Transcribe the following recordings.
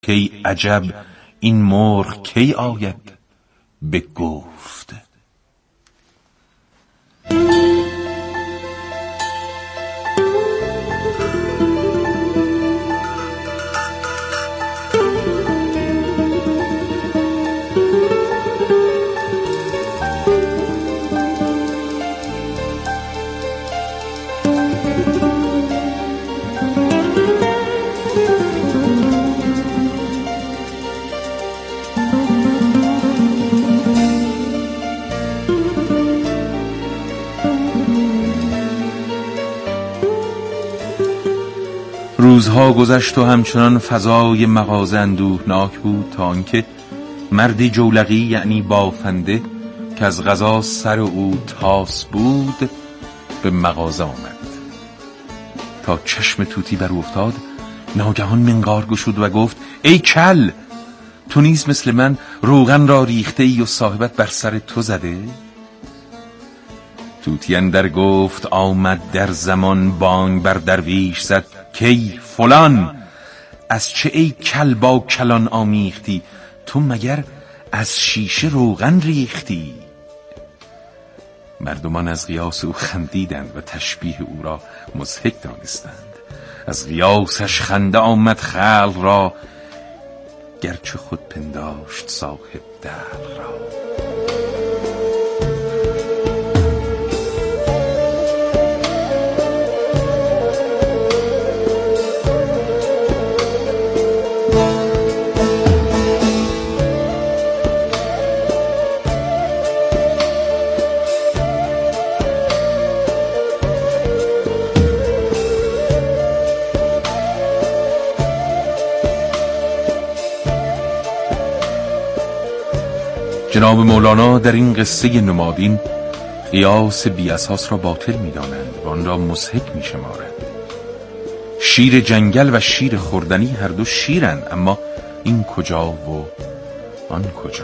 کی عجب این مرغ کی آید به گفت. روزها گذشت و همچنان فضای مغازه اندوهناک بود تا آنکه مردی جولقی یعنی بافنده که از قضا سر او تاس بود به مغازه آمد. تا چشم طوطی بر افتاد ناگهان منقار گشود و گفت ای کل، تو نیز مثل من روغن را ریخته ای و صاحبت بر سر تو زده؟ طوطی اندر گفت آمد در زمان بانگ بر درویش زد کی فلان، از چه ای کل با کلان آمیختی؟ تو مگر از شیشه روغن ریختی؟ مردمان از قیاس او خندیدند و تشبیه او را مضحک دانستند. از قیاسش خنده آمد خلق را، گرچه خود پنداشت صاحب دلق را. جناب مولانا در این قصه نمادین قیاس بی اساس را باطل می دانند و آن را مضحک می شمارند. شیر جنگل و شیر خوردنی هر دو شیرند، اما این کجا و آن کجا؟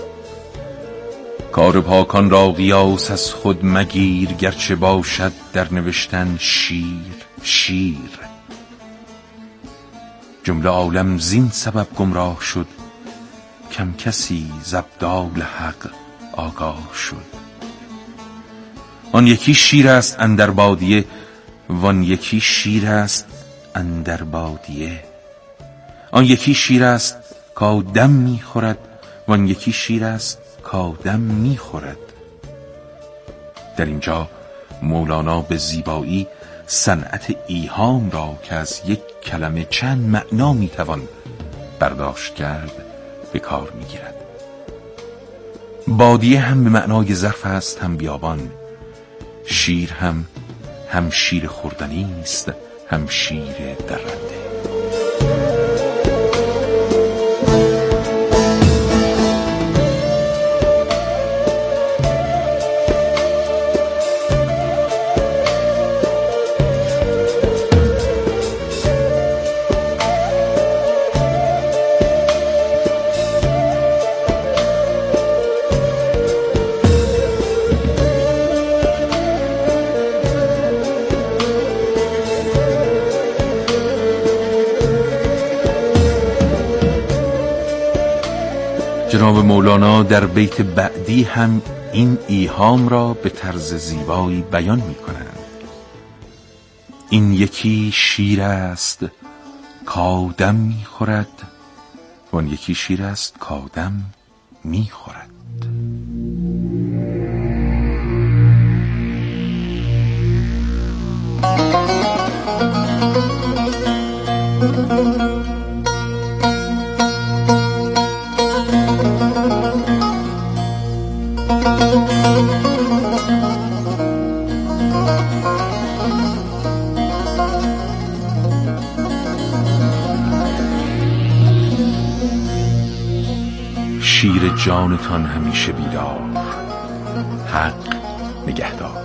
کار پاکان را قیاس از خود مگیر، گرچه باشد در نوشتن شیر. جمله عالم زین سبب گمراه شد، کم کسی ز ابدال حق آگاه شد. آن یکی شیر است اندر بادیه، وان یکی شیر است اندر بادیه. آن یکی شیر است کآدم میخورد، وان یکی شیر است کآدم میخورد. در اینجا مولانا به زیبایی صنعت ایهام را که از یک کلمه چند معنا میتوان برداشت کرد به کار میگیرد. بادیه هم به معنای ظرف است، هم بیابان. شیر هم شیر خوردنی است، هم شیر درنده. جناب مولانا در بیت بعدی هم این ایهام را به طرز زیبایی بیان می کنند. این یکی شیر است کآدم می خورد، وان یکی شیر است کآدم می خورد. شیر جانتان همیشه بیدار، حق نگهدار.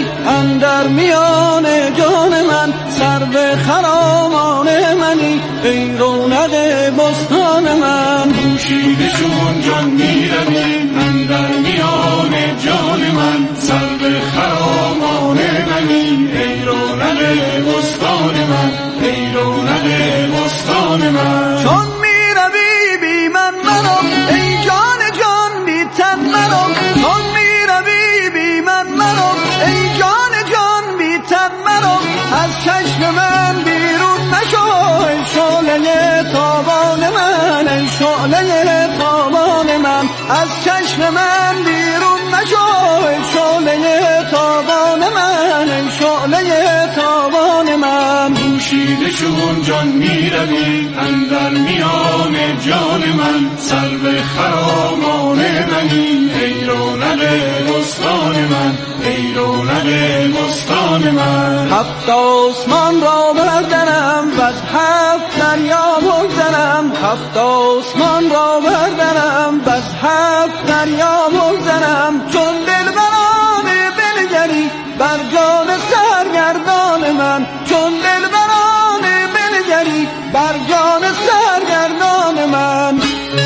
اندر میان جان من، سرو خرامان منی ای رونق بستان من. پوشیده چون جان میروی اندر میان جان من، سرو خرامان منی ای رونق بستان من، ای رونق بستان من. چون میروی بی من مرو ای جان جان بی تن مرو، چون میروی بی من مرو ای جان جان بی تن مرو. از چشم من بیرون نشو ای شعله تابان من، ای شعله تابان من. از چشم من بیرون نشو ای شعله تابان من، ای شعله تابان من. پوشیده چون جان میروی اندر میان جان من، سرو خرامان منی ای رونق بستان من، ای رونق بستان من. هفت آسمان را بردرم و از هفت دریا بگذرم، هفت آسمان را بردرم و از هفت دریا بگذرم. چون دلبرانه بنگری بر جان سرگردان من، چون دلبرانه بنگری بر جان سرگردان من.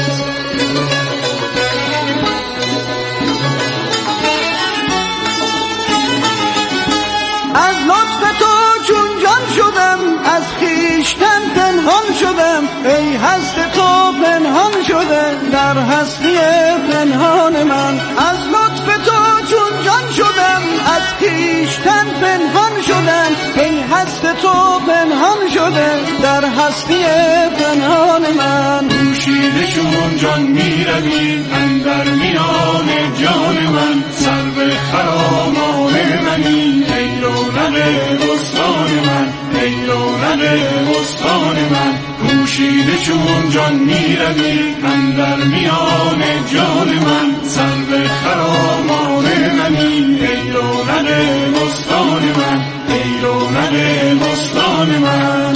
از لطف تو چون جان شدم، از خویشتن پنهان شدم، ای هست تو پنهان شده در هستی پنهان من. از لطف تو چون جان شدم، از خویشتن پنهان شدم، ای هست تو پنهان شده در هستی پنهان من. پوشیده چون جان میروی اندر میان جان من، سرو خرامان منی ای رونق بستان من، ای رونق بستان من. پوشیده چون جان میروی اندر میان جان من، سرو خرامان منی ای رونق بستان من، ای رونق بستان من.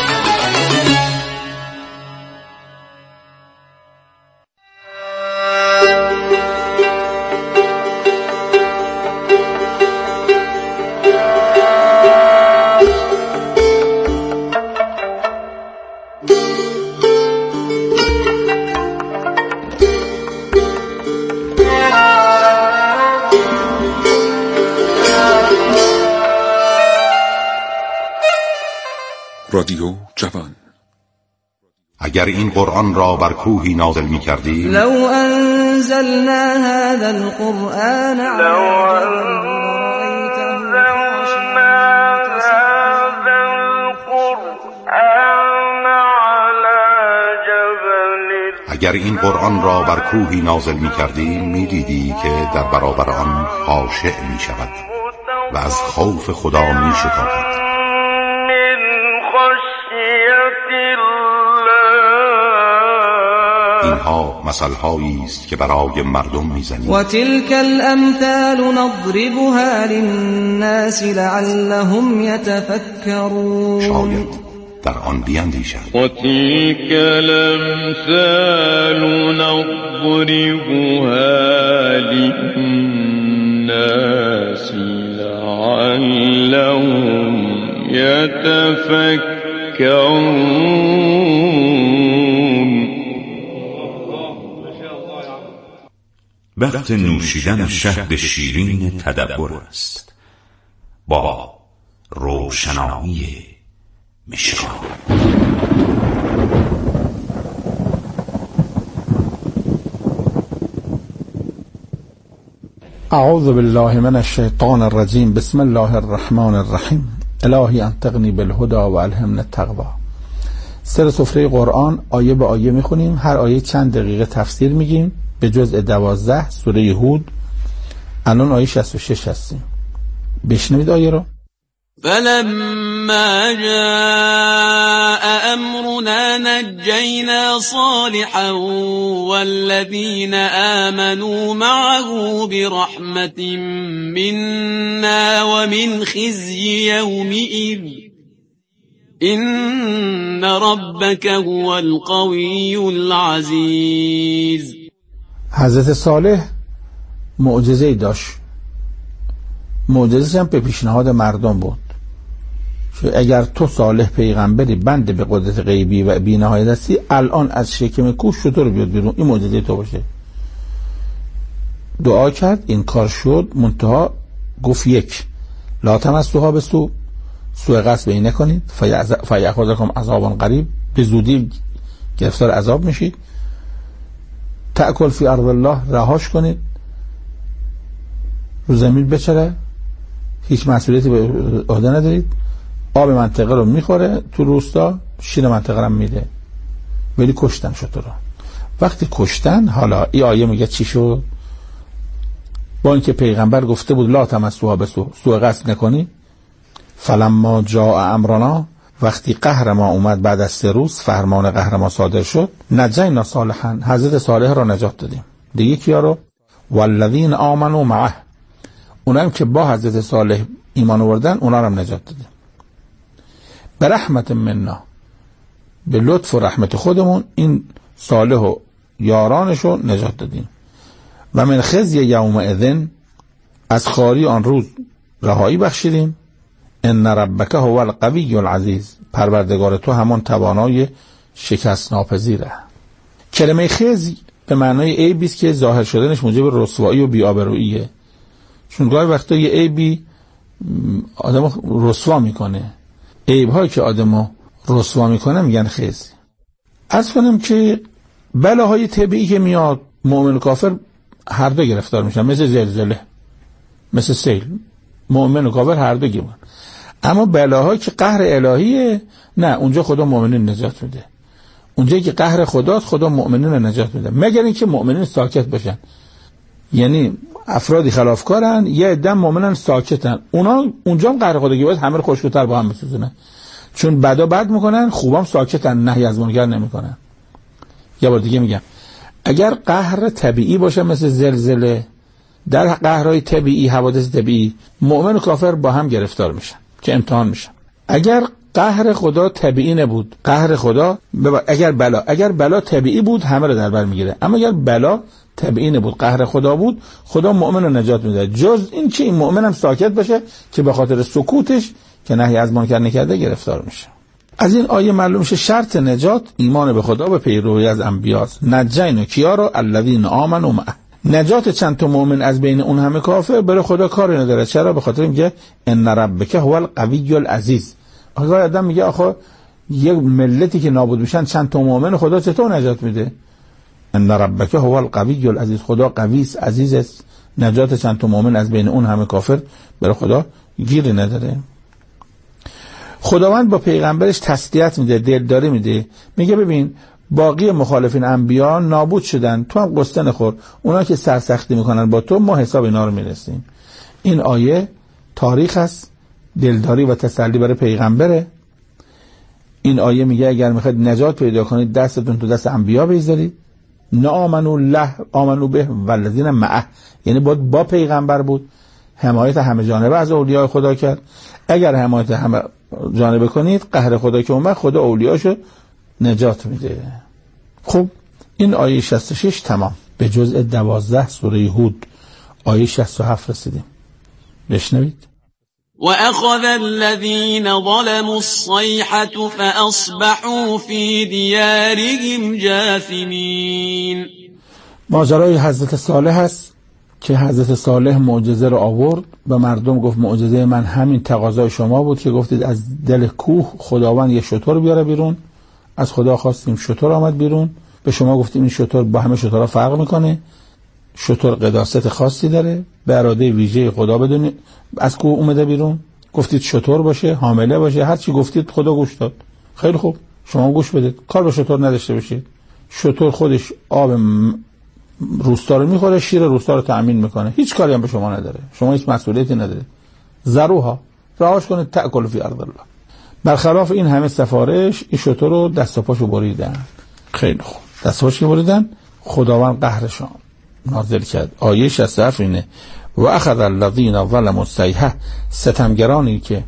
رادیو جوان. اگر این قرآن را بر کوهی نازل می کردیم، لو انزلنا هذا القرآن اگر این قرآن را بر کوهی نازل می کردیم می دیدی که در برابر آن خاشع می شود و از خوف خدا می شتابد. اینها مثل‌هایی است که برای مردم می‌زنیم. و تلك الامثال نضربها للناس لعلهم يتفكرون. شاید در آن بیندیشند. و تلك الامثال نضربها للناس لعلهم يتفكرون. وقت نوشیدن شهد شیرین تدبر است با روشنایی مشکان. اعوذ بالله من الشیطان الرجیم. بسم الله الرحمن الرحیم. الهی انطقنی بالهدى و الهمنا التقوی. سر سفره قرآن آیه به آیه میخونیم. هر آیه چند دقیقه تفسیر میگیم به جزء 12 سوره هود. الان آیه 66 هستیم. بشنوید آیه رو. فلما جاء امرنا نجينا صالحا والذين آمنوا معه برحمة منا ومن خزي يومئذ إن ربك هو القوي العزيز. حضرت صالح معجزه‌ای داشت. معجزه‌ش هم به پیشنهاد مردم بود. اگر تو صالح پیغمبری بنده به قدرت غیبی و بی‌نهایت هستی، الان از شکم کوه شتر بیاد بیرون، این معجزه تو باشه. دعا کرد، این کار شد. منتها گفت یک، لا تمسوها بسوء، سوء قصد به این نکنید، فیأخذکم عذاب قریب، به زودی گرفتار عذاب میشید. تأکل فی ارض الله، رهاش کنید، رو زمین بچره، هیچ مسئولیتی به عهده ندارید. آب منطقه رو میخوره تو روستا، شیر منطقه رو میده. ولی کشتن شتر رو. وقتی کشتن، حالا این آیه میگه چی شد؟ با اینکه پیغمبر گفته بود لا تمسوها بسوء، سوء قصد نکنی. فلما جاء امرنا، وقتی قهر ما اومد بعد از 3 روز، فرمان قهر ما صادر شد، نجینا صالحا، حضرت صالح رو نجات دادیم. دیگه کیا رو؟ والذین آمنوا معه، اونم که با حضرت صالح ایمان آوردن، اونا رو هم نجات دادیم. به رحمت منا، به لطف و رحمت خودمون این صالح و یارانش رو نجات دادیم. و من خزی یومئذ، از خواری آن روز رهایی بخشیدیم. ان ربک هو القوی العزیز، پروردگار تو همان توانای شکست ناپذیره. کلمه خزی به معنای عیبی است که ظاهر شدنش موجب رسوایی و بی‌آبروییه. چون گاهی وقتا یه عیبی آدمو رسوا میکنه. عیب‌هایی که آدمو رسوا میکنه میگن خزی. عرض کنم که بلاهای طبیعی که میاد، مؤمن و کافر هر دو گرفتار میشن، مثل زلزله، مثل سیل. مؤمن و کافر هر دو گرفتار. اما بلاهایی که قهر الهیه، نه، اونجا خدا مؤمنین نجات میده. اونجایی که قهر خداست، خدا مؤمنین رو نجات میده، مگر اینکه مؤمنین ساکت باشن. یعنی افرادی خلافکارن، یه عده مؤمنن ساکتن، اونا اونجا هم قهر خدا باید همه رو خشک‌تر با هم بسوزونه. چون بدا بد میکنن، خوبام ساکتن، نهی از منکر نمیکنن. یه بار دیگه میگم، اگر قهر طبیعی باشه مثل زلزله، در قهرهای طبیعی، حوادث طبیعی، مؤمن و کافر با هم گرفتار میشن که امتحان میشن. اگر قهر خدا طبیعی نبود، قهر خدا اگر بلا طبیعی بود، همه رو در بر میگیره. اما اگر بلا طبیعی نبود، قهر خدا بود، خدا مؤمن رو نجات میده، جز این که این مؤمن هم ساکت باشه که به خاطر سکوتش که نهی از منکر نکرده گرفتار میشه. از این آیه معلوم میشه شرط نجات ایمان به خدا و پیروی از انبیاست. نجینا کیا رو؟ الذین آمنوا معه. نجات چند تا مؤمن از بین اون همه کافر برای خدا کاری نداره. چرا؟ به خاطر میگه ان ربک هو القوی العزیز. آقا آدم میگه آخه یک ملتی که نابود میشن چند تا مؤمن خدا چطور نجات میده؟ ان ربک هو القوی العزیز، خدا قوی است، عزیز است. نجات چند تا مؤمن از بین اون همه کافر برای خدا گیری نداره. خداوند با پیغمبرش تسلیت میده، دلداری میده، میگه ببین باقی مخالفین انبیا نابود شدن، تو هم قصه نخور، اونا که سرسختی میکنن با تو، ما حساب اینا رو میرسیم. این آیه تاریخ است، دلداری و تسلی برای پیغمبره. این آیه میگه اگر میخواید نجات پیدا کنید، دستتون تو دست انبیا بذارید. نه آمنو به والذین معه، یعنی با پیغمبر بود، حمایت همه جانبه از اولیاء خدا کرد. اگر حمایت همه جانبه کنید، قهر خدا که اومد، خدا اولیاشو نجات میده. خب این آیه 66 تمام. به جزء 12 سوره هود آیه 67 رسیدیم. بشنوید. وأخذ الذين ظلموا الصيحة فأصبحوا في ديارهم جاثمين. ماجرای حضرت صالح است که حضرت صالح معجزه رو آورد و مردم گفت معجزه من همین تقاضای شما بود که گفتید از دل کوه خداوند یه شتر بیاره بیرون. از خدا خواستیم، شتر آمد بیرون. به شما گفتیم این شتر با همه شترها فرق میکنه، شتر قداست خاصی داره، به اراده ویژه خدا بدون از کوه اومده بیرون. گفتید شتر باشه، حامله باشه، هر چی گفتید خدا گوش داد. خیلی خوب، شما گوش بدید، کار به شتر نداشته باشید. شتر خودش آب روستا رو میخوره، شیر روستا رو تأمین میکنه، هیچ کاری هم به شما نداره، شما هیچ مسئولیتی نداره. ذروها، رهاش کنید، تأکل فی ارض الله. برخلاف این همه سفارش، این شتر رو دست و پاشو بریدن. خیلی خوب، دست و پاشو بریدن، خداوند قهرشان نازل کرد. آیه 67 اینه و اخذ الذین ظلموا الصیحه، ستمگرانی که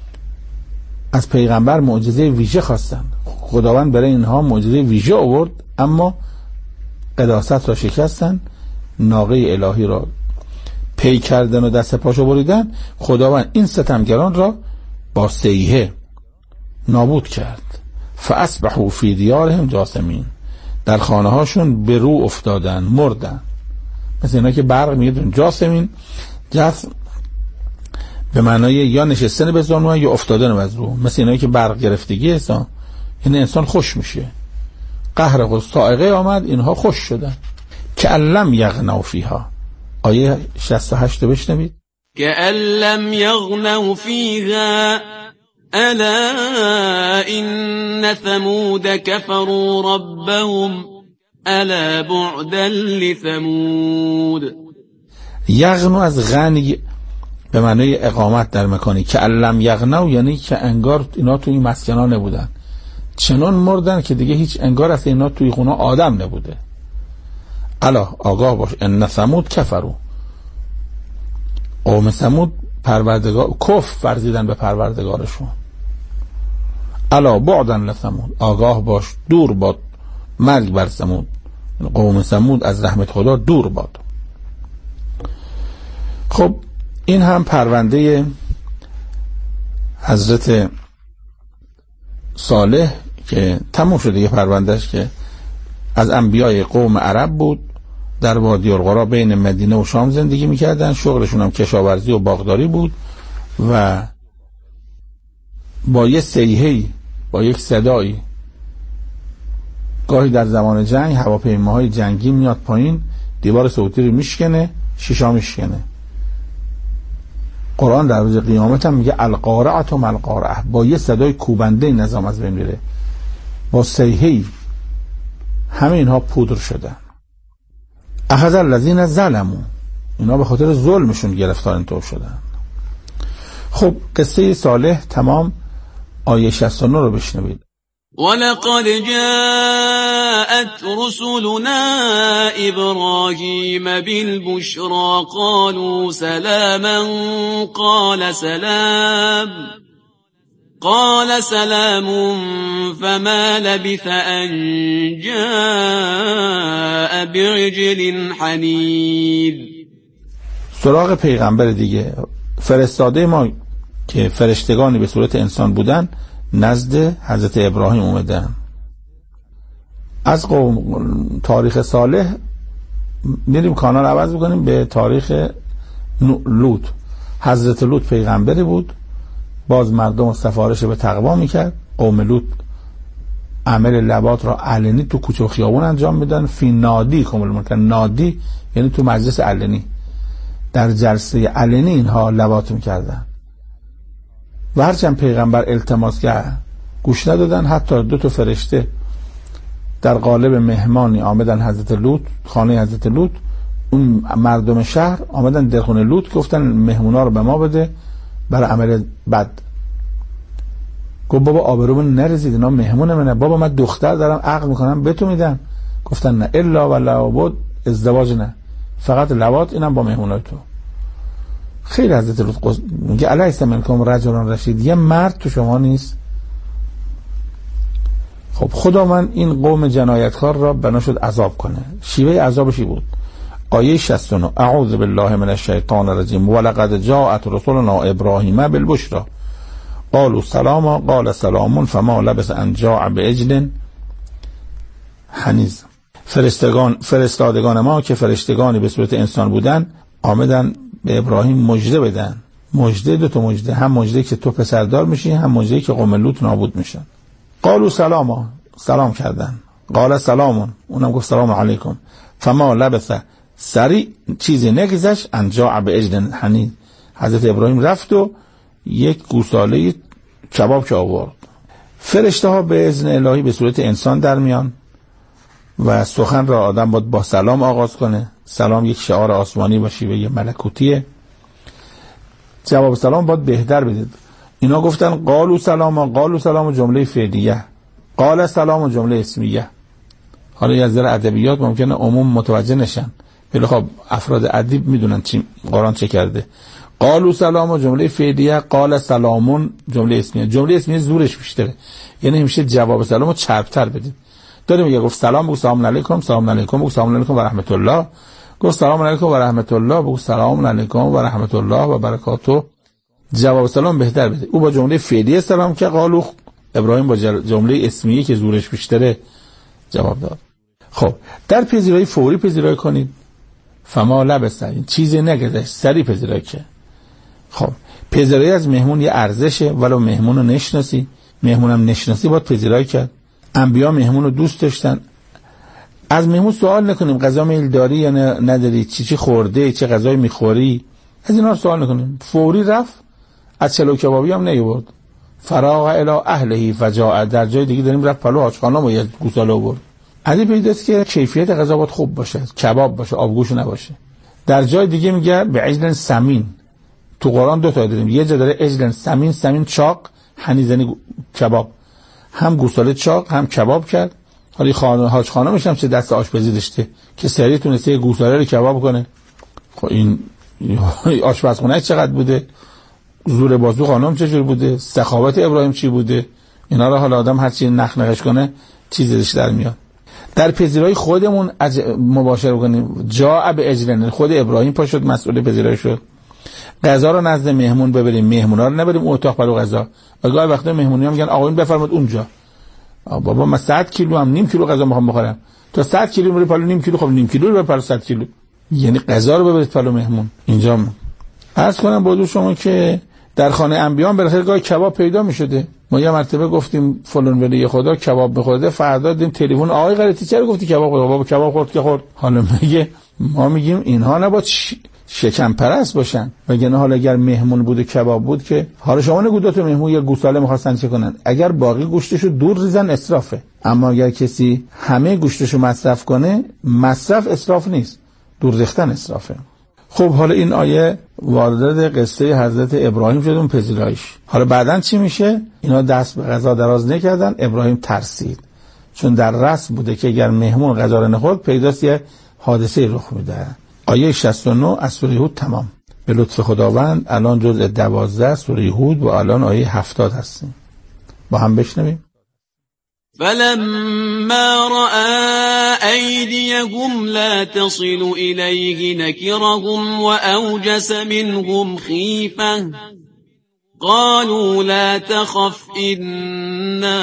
از پیغمبر معجزه ویژه خواستن، خداوند برای اینها معجزه ویژه آورد، اما قداست را شکستن، ناقه الهی را پی کردن و دست پاشو بریدن، خداوند این ستمگران را با صیحه نابود کرد. فاصبحوا فی دیارهم جاثمین، در خانه هاشون به رو افتادن، مردن. مثل اینا که برق میدون جاثمین، جثم به معنای یا نشستن به زانو یا افتادن از رو، مثل اینا که برق گرفتگی هستن، یعنی انسان خوش میشه، قهر و صاعقه آمد، اینها خوش شدن. که لم یغنوا فیها. آیه 68 رو بشنوید. که لم یغنوا فیها الا ان ثمود کفروا ربهم الا بعدا لثمود. یغنو از غنی به معنای اقامت در مکانی، که لم یغنوا یعنی که انگار اینا توی مسکنا نبودن، چنان مردن که دیگه هیچ انگار از اینا توی خونه آدم نبوده. الا آگاه باش، ان ثمود کفروا، قوم ثمود پروردگار کفر ورزیدن به پروردگارشون. الا بعدا لثمود، آگاه باش دور باد مرگ بر ثمود، قوم ثمود از رحمت خدا دور باد. خب این هم پرونده حضرت صالح که تموم شده. یه پروندهش که از انبیای قوم عرب بود، در وادی القرا بین مدینه و شام زندگی میکردن، شغلشون هم کشاورزی و باغداری بود و با یه صیحه‌ای، با یک صدایی، گاهی در زمان جنگ هواپیماهای جنگی میاد پایین، دیوار صوتی رو میشکنه، شیشا میشکنه. قرآن در روز قیامت هم میگه القارعه و ملقارعه، با یه صدای کوبنده نظام از بین میره، با صیحه‌ای همه اینها پودر شدن. اخذ الذین ظلموا، اینا به خاطر ظلمشون گرفتار اینطور شدن. خب قصه صالح تمام. آیه 69 رو بشنوید. ولقد جاءت رسلنا إبراهيم بالبشرى قالوا سلاما قال سلام فما لبث أن جاء بعجل حنيذ. سراغ پیغمبر دیگه، فرستاده ما که فرشتگانی به صورت انسان بودن نزد حضرت ابراهیم اومدن. از تاریخ صالح میریم کانال عوض بکنیم به تاریخ لوط. حضرت لوط پیغمبری بود، باز مردم سفارش به تقوا میکرد. قوم لوط عمل لواط را علنی تو کوچه و خیابون انجام میدن. فی نادی کمل مکن، نادی یعنی تو مجلس علنی، در جلسه علنی اینها لواط میکردن و هرچند پیغمبر التماس کرد گوش ندادن. حتی 2 فرشته در قالب مهمانی آمدن حضرت لوط، خانه حضرت لوط. اون مردم شهر آمدن در خونه لوط، گفتن مهمونا رو به ما بده برای عمل بد. گفت بابا آبرومون نریزید، اینا مهمون منه. بابا من دختر دارم عقد میکنم به تو میدم. گفتن نه، الا ولا بود، ازدواج نه، فقط لواط، اینم با مهمونای تو. خیلی حضرت لوط میگه الیس منکم رجل رشید، یه مرد تو شما نیست؟ خب خدا من این قوم جنایتکار را بنا شد عذاب کنه. شیوه عذابشی بود. آیه 69 اعوذ بالله من الشیطان الرجیم ولقد جاءت رسلنا ابراهیم بالبشرى قالوا سلاما قال سلام فما لبث ان جاء بعجل حنیذ. فرستادگان ما که فرشتگانی به صورت انسان بودن آمدن به ابراهیم مژده بدن. مژده، 2 مژده، هم مژده که تو پسردار میشی، هم مژده که قوم لوط نابود میشن. قالوا سلاما، سلام کردن. قال سلام، اونم گفت سلام علیکم. فما لبث، سریع چیزی نگذشت، ان جاء بعجل حنیذ، حضرت ابراهیم رفت و یک گوساله کباب که آورد. فرشته ها به اذن الهی به صورت انسان در میان و سخن را آدم باید با سلام آغاز کنه. سلام یک شعار آسمانی و شیوه ملکوتیه. جواب سلام باید بهتر بدید. اینا گفتن قالوا سلام جمله فعلیه، قال سلام جمله اسمیه. حالا یه ذره ادبیات ممکنه عموم متوجه نشن، ولی خب افراد ادیب میدونن چی قرآن چه کرده. قالوا سلام جمله فعلیه، قال سلام جمله اسمیه. جمله اسمیه زورش بیشتره، یعنی همیشه جواب سلامو چربتر بدید. داره میگه گفت سلام، بگو سلام علیکم، سلام علیکم، بگو سلام علیکم و رحمت الله، گفت سلام علیکم و رحمت الله، بگو سلام علیکم و رحمت الله و برکاته. جواب سلام بهتر بده. او با جمله فعلی سلام که قالو، ابراهیم با جمله اسمیه که زورش بیشتره جواب داد. خب در پذیرایی فوری پذیرایی کنید. فما لبس، این چیزی نگذشت، سری پذیرایی که. خب پذیرایی از مهمون یه ارزشه، ولو مهمون رو نشناسی، مهمونم نشناسی باید پذیرایی کرد. انبیا مهمون رو دوست داشتن. از مهمون سوال نکنیم غذا میل داری یا نداری، چی خورده، چه غذایی میخوری، از اینا سوال نکنیم. فوری رفت، از چلو کبابی هم نیورد. فراغ الی اهله فجاء، در جای دیگه داریم رفت پلو حاجخانه و یه گوساله آورد. از این پیداست که کیفیت غذا باید خوب باشه، کباب باشه، آبگوش نباشه. در جای دیگه میگه به عجل سمین. تو قرآن دو تا داریم، یه جا داره عجل سمین، سمین چاق، حنیزنی کباب، هم گوساله چاق هم کباب کرد. حالا حاج خانمش هم چه دست آشپزی داشته که سریع تونسته گوساله رو کباب کنه. خب این آشپزخونه چقدر بوده، زور بازو خانم چجور بوده، سخاوت ابراهیم چی بوده، اینا رو حالا آدم هر چی نخنقش کنه چیزش در میاد. در پذیرایی خودمون مباشره کنیم. جاء باجلن، خود ابراهیم پا شد مسئول پذیرایی شد. غذا رو نزد مهمون ببریم، مهمونا رو نبریم اتاق برای غذا. و گاهی وقتا مهمونی ها میگن آقایون بفرمایید اونجا. بابا من 100 کیلو هم نیم کیلو غذا میخوام بخورم، تا 100 کیلو میره پلو نیم کیلو، خب نیم کیلو رو ببر 100 کیلو، یعنی غذا رو ببرید پلو مهمون. اینجا عرض کنم با شما که در خانه انبیا بالاخره گاهی کباب پیدا میشده. ما یه مرتبه گفتیم فلان ولی خدا کباب بخورده، فردا دیدیم تلفن آقای غلطی چرا گفتی کباب خورد؟ بابا کباب خورد که خورد. حالا میگه ما میگیم اینها نباید شکم پرست باشن، وگرنه حالا اگر مهمون بود کباب بود که حالا شما نگو دو تا مهمون یا گوساله می‌خواستن چه کنن، اگر باقی گوشتشو دور ریزن اسرافه. اما اگر کسی همه گوشتشو مصرف کنه، مصرف اسراف نیست، دور ریختن اسرافه. خب حالا این آیه وارد قصه حضرت ابراهیم شد، اون پذیراییش. حالا بعدن چی میشه؟ اینا دست به غذا دراز نکردن، ابراهیم ترسید، چون در رسم بوده که اگر مهمون غذا رو نخورد پیداست یه حادثه رخ میده. آیه 69 از سوره هود تمام. به لطف خداوند الان جزء 12 سوره هود و الان آیه 70 هستیم. با هم بشنویم. فلما رأى أيديهم لا تصل إليه نكرهم وأوجس منهم خيفة قالوا لا تخف إنا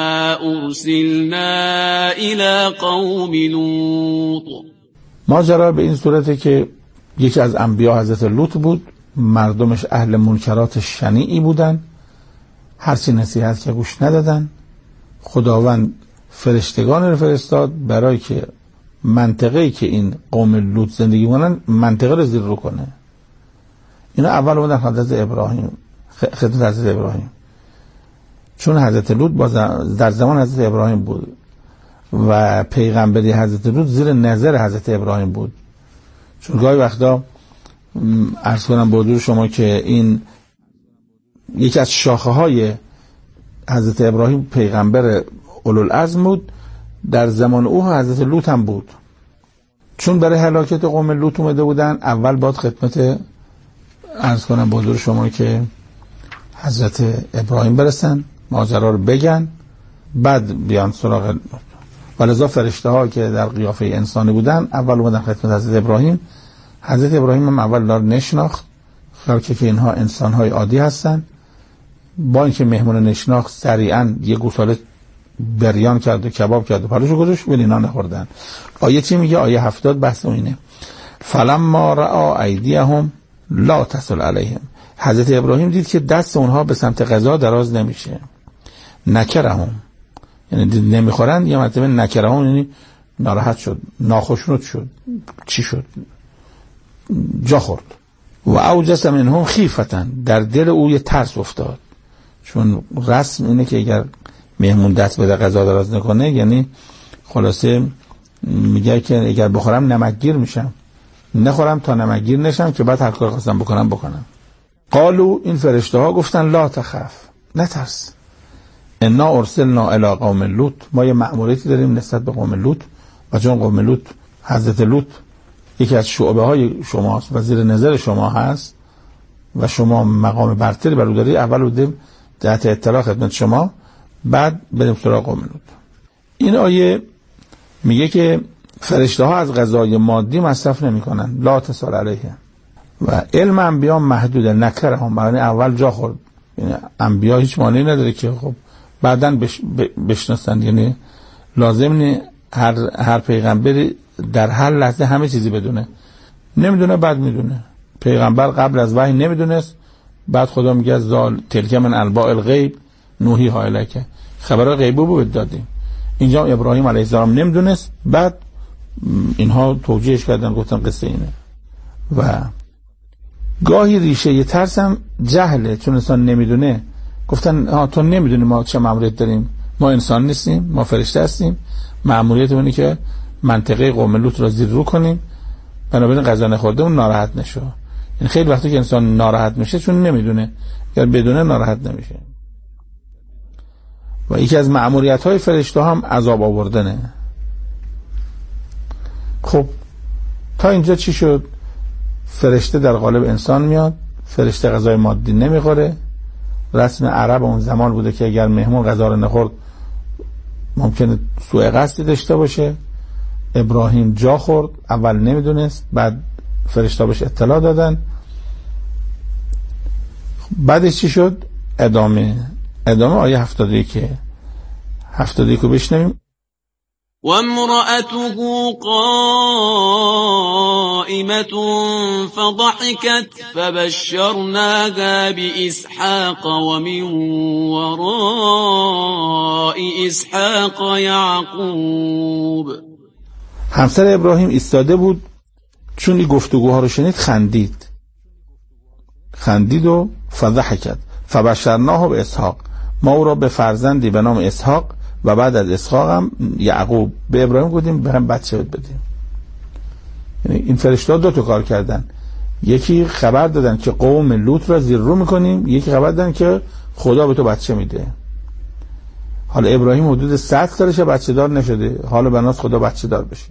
أرسلنا إلى قوم لوط. ماجرا به این صورته که یکی از انبیا حضرت لوط بود، مردمش اهل منکرات شنیعی بودن، هرچی نصیحت که گوش ندادن. خداوند فرشتگان رو فرستاد برای که منطقه‌ای که این قوم لوط زندگی می‌کنن منطقه رو زیر رو کنه. اینا اول اومدن حضرت ابراهیم، خدمت حضرت ابراهیم، چون حضرت لوط در زمان حضرت ابراهیم بود و پیغمبری حضرت لوط زیر نظر حضرت ابراهیم بود. چون گاهی وقتا عرض کنم با حضور شما که این یکی از شاخه های حضرت ابراهیم پیغمبر اولوالعزم بود، در زمان او حضرت لوط هم بود. چون برای هلاکت قوم لوط اومده بودن، اول باید خدمت عرض کنم با حضور شما که حضرت ابراهیم برسن، ماجرا رو بگن، بعد بیان سراغ. ولذا فرشته ها که در قیافه انسانی بودن اول اومدن خدمت حضرت ابراهیم. حضرت ابراهیم هم اول دار نشناخت که اینها انسان های عادی هستن. با اینکه مهمون نشناخت سریعا یه گوساله بریان کرد و کباب کرد و پلوشو گذاشت، ولی اینا نخوردن. آیه چی میگه؟ آیه 70 بحث اینه. فلما رأى ایدیهم لا تصل علیهم. حضرت ابراهیم دید که دست اونها به سمت غذا دراز نمیشه. نکرهم، یعنی دید نمیخورن. یه مرتبه نکرهم یعنی ناراحت شد، ناخوشنود شد. چی شد؟ جا خورد. و اوجس منهم خیفة، در دل او یه ترس افتاد. چون رسم اینه که اگر مهمون دست بده غذا دراز نکنه، یعنی خلاصه میگه که اگر بخورم نمکگیر میشم، نخورم تا نمکگیر نشم که بعد هر کار خواستم بکنم. قالو، این فرشته ها گفتن لا تخف، نترس، انا ارسلنا الی قوم لوط، ما یه مأموریتی داریم نسبت به قوم لوط. و چون قوم لوط حضرت لوط یکی از شعبه های شماست و زیر نظر شما هست و شما مقام برتری بر او داری، اول بودیم جهت اطلاع خدمت شما، بعد بریم سراغ قوم لوط. این آیه میگه که فرشته ها از غذای مادی مصرف نمی کنن، لا تسال علیه. و علم انبیا محدوده، نکرهم، معنی اول جا خورد. یعنی انبیا هیچ معنی نداره که خب بعدن بشناسن. یعنی لازم نیست هر پیغمبری در هر لحظه همه چیزی بدونه. نمیدونه بعد میدونه. پیغمبر قبل از وحی نمیدونست، بعد خدا میگه زال تلک من انباء الغیب نوحی ها الیک، خبرهای غیبی بود دادیم. اینجا ابراهیم علیه السلام نمیدونست، بعد اینها توجیهش کردن گفتن قصه اینه. و گاهی ریشه یه ترسم جهله، چون انسان نمیدونه. گفتن تو نمیدونی ما چه مأموریت داریم، ما انسان نیستیم، ما فرشته هستیم، مأموریت اونه که منطقه قوم لوط را زیر رو کنیم، بنابراین غذا نخورده اون ناراحت نشو. یعنی خیلی وقتی که انسان ناراحت میشه چون نمیدونه، یا بدونه ناراحت نمیشه. و یکی از مأموریت‌های فرشته هم عذاب آوردنه. خب تا اینجا چی شد؟ فرشته در قالب انسان میاد، فرشته غذای مادی نمیخوره. رسم عرب اون زمان بوده که اگر مهمون غذا رو نخورد ممکنه سوء قصدی داشته باشه. ابراهیم جا خورد، اول نمیدونست، بعد فرشته بهش اطلاع دادن. بعدش چی شد؟ ادامه آیه 71 رو بشنویم. وامرأته قائمة فضحكت فبشرناها بإسحاق ومن وراء إسحاق يعقوب. همسر ابراهیم ایستاده بود، چون این گفتگوها رو شنید خندید و فضحکت فبشرناه به اسحاق، ما او را به فرزندی به نام اسحاق و بعد از اسحاق هم یعقوب به ابراهیم گفتیم به هم بچه بدیم. یعنی این فرشته دو تا کار کردن، یکی خبر دادن که قوم لوط را زیر رو میکنیم، یکی خبر دادن که خدا به تو بچه میده. حالا ابراهیم حدود 100 سالشه بچه دار نشده، حالا بناس خدا بچه دار بشه.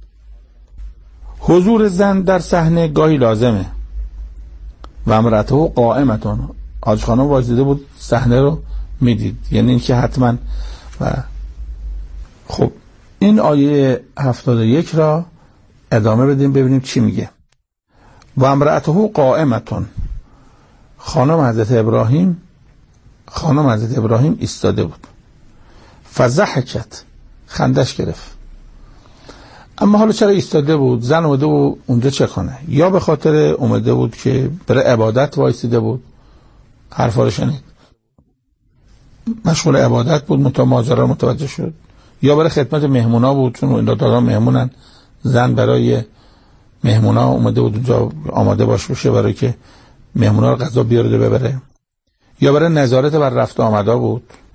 حضور زن در صحنه گاهی لازمه. و امرأته قائمتون، حاج خانم وایساده بود صحنه رو میدید، یعنی اینکه حتما. و خب این آیه 71 را ادامه بدیم ببینیم چی میگه. و امرأته قائمتون، خانم حضرت ابراهیم ایستاده بود. فضحکت، خندش گرفت. اما حالا چرا ایستاده بود؟ زن اومده بود اونجا چه کنه؟ یا به خاطر اومده بود که برای عبادت وایسیده بود، حرفا رو شنید مشغول عبادت بود، ماجرا متوجه شد، یا برای خدمت مهمونا بود، چون این داداران مهمونن، زن برای مهمونا اومده بود اونجا آماده باشه برای که مهمونا رو غذا بیاره ببره، یا برای نظارت بر رفت و آمدا بود،